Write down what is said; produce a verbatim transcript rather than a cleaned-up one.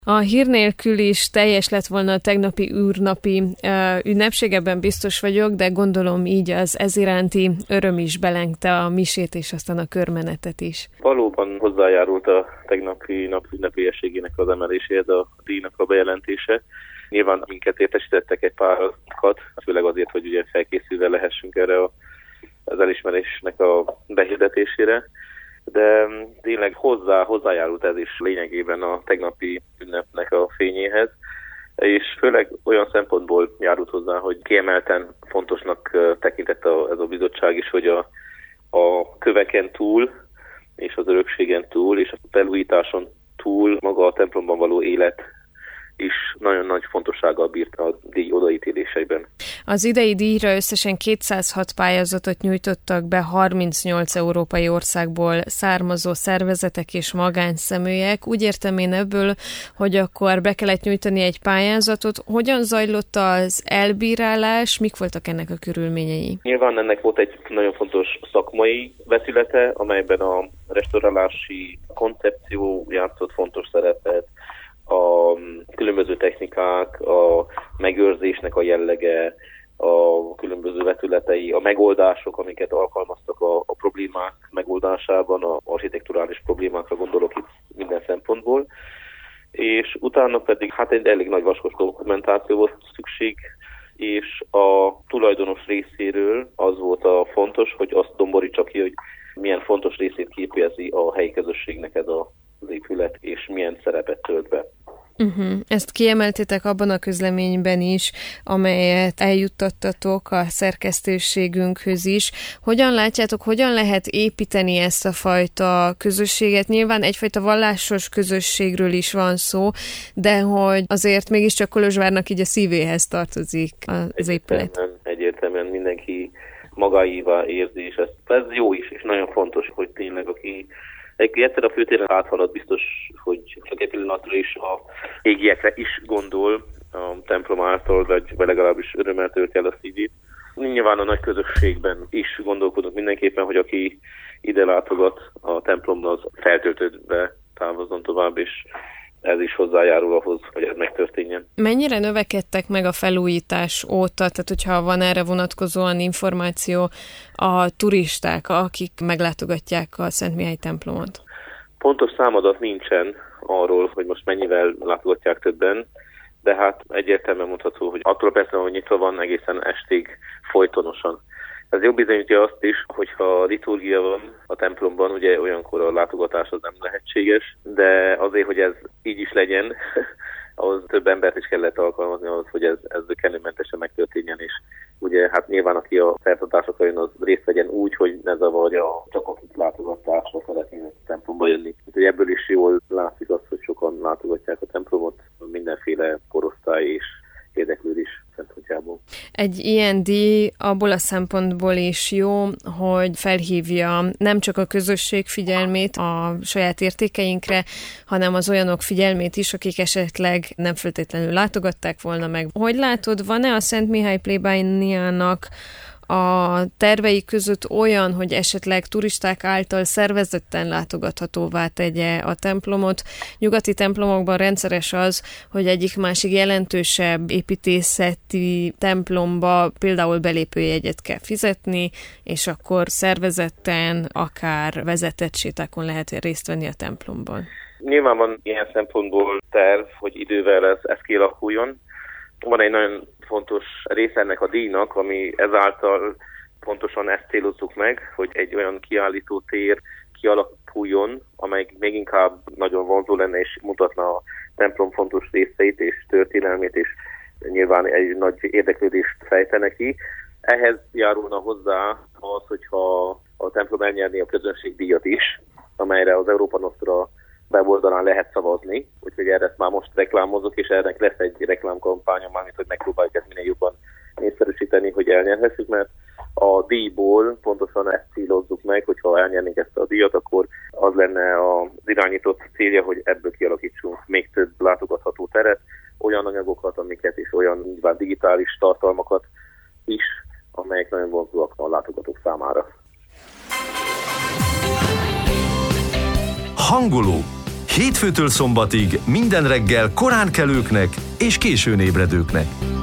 A hír nélkül is teljes lett volna a tegnapi űrnapi uh, ünnepség, ebben biztos vagyok, de gondolom így az ez iránti öröm is belengte a misét és aztán a körmenetet is. Valóban hozzájárult a tegnapi nap ünnepélyességének az emeléséhez a díjnak a bejelentése. Nyilván minket értesítettek egy párat, főleg azért, hogy ugye felkészülve lehessünk erre a, az elismerésnek a behirdetésére. De tényleg hozzá, hozzájárult ez is lényegében a tegnapi ünnepnek a fényéhez, és főleg olyan szempontból járult hozzá, hogy kiemelten fontosnak tekintett a, ez a bizottság is, hogy a, a köveken túl, és az örökségen túl, és a felújításon túl maga a templomban való élet is nagyon nagy fontossággal bírt a díj odaítéléseiben. Az idei díjra összesen kétszázhat pályázatot nyújtottak be harmincnyolc európai országból származó szervezetek és magánszemélyek. Úgy értem én ebből, hogy akkor be kellett nyújtani egy pályázatot. Hogyan zajlott az elbírálás, mik voltak ennek a körülményei? Nyilván ennek volt egy nagyon fontos szakmai vetülete, amelyben a restaurálási koncepció játszott fontos szerepet, a különböző technikák, a megőrzésnek a jellege, a különböző vetületei, a megoldások, amiket alkalmaztak a, a problémák megoldásában, az architekturális problémákra gondolok itt minden szempontból. És utána pedig hát egy elég nagy vaskos dokumentáció volt szükség, és a tulajdonos részéről az volt a fontos, hogy azt domborítsa ki, hogy milyen fontos részét képezi a helyi közösségnek ez a az épület, és milyen szerepet tölt be. Uh-huh. Ezt kiemeltétek abban a közleményben is, amelyet eljuttattatok a szerkesztőségünkhöz is. Hogyan látjátok, hogyan lehet építeni ezt a fajta közösséget? Nyilván egyfajta vallásos közösségről is van szó, de hogy azért mégiscsak Kolozsvárnak így a szívéhez tartozik az épület. Egyértelműen, egyértelműen mindenki magáévá érzi, és ez, ez jó is, és nagyon fontos, hogy tényleg aki Egy egyszer a főtéren áthalad, biztos, hogy csak egy pillanatra is a égiekre is gondol a templom által, vagy legalábbis örömmel tölti el a szívét. Nyilván a nagy közösségben is gondolkodunk mindenképpen, hogy aki ide látogat a templomban, az feltöltődve távozzon tovább, és ez is hozzájárul ahhoz, hogy ez megtörténjen. Mennyire növekedtek meg a felújítás óta, tehát hogyha van erre vonatkozóan információ, a turisták, akik meglátogatják a Szent Mihály templomot? Pontos számadat nincsen arról, hogy most mennyivel látogatják többen, de hát egyértelműen mondható, hogy attól persze, hogy nyitva van egészen estig folytonosan. Ez jobb bizonyítja azt is, hogyha liturgia van a templomban, ugye olyankor a látogatás az nem lehetséges, de azért, hogy ez így is legyen, ahhoz több embert is kellett alkalmazni ahhoz, hogy ez, ez zökkenőmentesen megtörténjen, és ugye hát nyilván aki a szertartásokra jön, az részt vegyen úgy, hogy ne zavarja csak akik látogatásra szeretnének a templomba jönni. Úgyhogy ebből is jól látszik az, hogy sokan látogatják a templomot, mindenféle korosztály és érdeklődés szempontjából. Egy ilyen díj abból a szempontból is jó, hogy felhívja nem csak a közösség figyelmét a saját értékeinkre, hanem az olyanok figyelmét is, akik esetleg nem feltétlenül látogatták volna meg. Hogy látod, van-e a Szent Mihály plébániának a tervei között olyan, hogy esetleg turisták által szervezetten látogathatóvá tegye a templomot? Nyugati templomokban rendszeres az, hogy egyik-másik jelentősebb építészeti templomba például belépőjegyet kell fizetni, és akkor szervezetten, akár vezetett sétákon lehet részt venni a templomban. Nyilván van ilyen szempontból terv, hogy idővel ez, ez kialakuljon. Van egy nagyon fontos része ennek a díjnak, ami ezáltal pontosan ezt célozzuk meg, hogy egy olyan kiállító tér kialakuljon, amely még inkább nagyon vonzó lenne és mutatna a templom fontos részeit és történelmét, és nyilván egy nagy érdeklődést fejtene ki. Ehhez járulna hozzá az, hogyha a templom elnyerné a közönségdíjat is, amelyre az Európa Nostra weboldalán lehet szavazni, úgyhogy erre ezt már most reklámozok, és ennek lesz egy reklámkampányom, mármint, hogy megpróbáljuk ezt minél jobban népszerűsíteni, hogy elnyerhessük, mert a díjból pontosan ezt célozzuk meg, hogyha elnyernénk ezt a díjat, akkor az lenne az irányított célja, hogy ebből kialakítsunk még több látogatható teret, olyan anyagokat, amiket és olyan nyilván digitális tartalmakat is, amelyek nagyon vonzóak a látogatók számára. Hanguló. Hétfőtől szombatig minden reggel korán kelőknek és későn ébredőknek.